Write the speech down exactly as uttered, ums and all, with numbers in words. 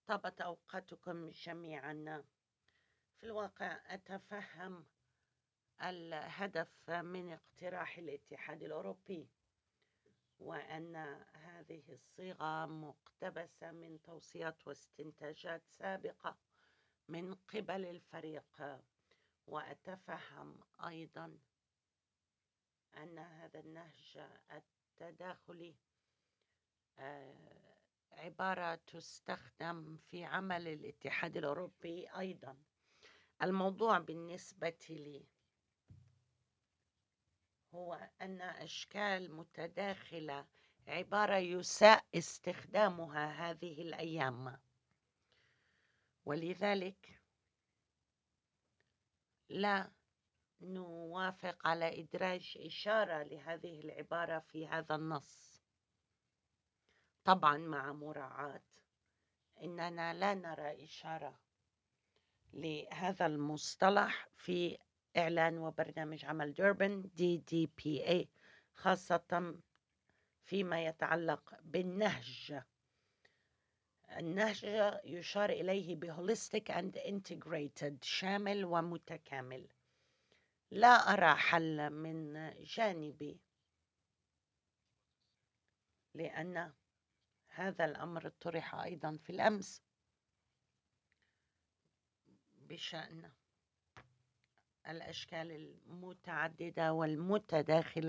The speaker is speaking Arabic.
طابت أوقاتكم جميعا. في الواقع أتفهم الهدف من اقتراح الاتحاد الأوروبي، وأن هذه الصيغة مقتبسة من توصيات واستنتاجات سابقة من قبل الفريق، وأتفهم أيضا أن هذا النهج التداخلي عبارة تستخدم في عمل الاتحاد الأوروبي أيضا. الموضوع بالنسبة لي هو أن أشكال متداخلة عبارة يساء استخدامها هذه الأيام، ولذلك لا نوافق على إدراج إشارة لهذه العبارة في هذا النص، طبعا مع مراعاة إننا لا نرى إشارة لهذا المصطلح في إعلان وبرنامج عمل دوربن دي دي بي اي، خاصة فيما يتعلق بالنهج. النهج يشار إليه بهوليستيك and integrated، شامل ومتكامل. لا أرى حل من جانبي، لأن هذا الأمر طرح أيضا في الأمس بشأن الأشكال المتعددة والمتداخلة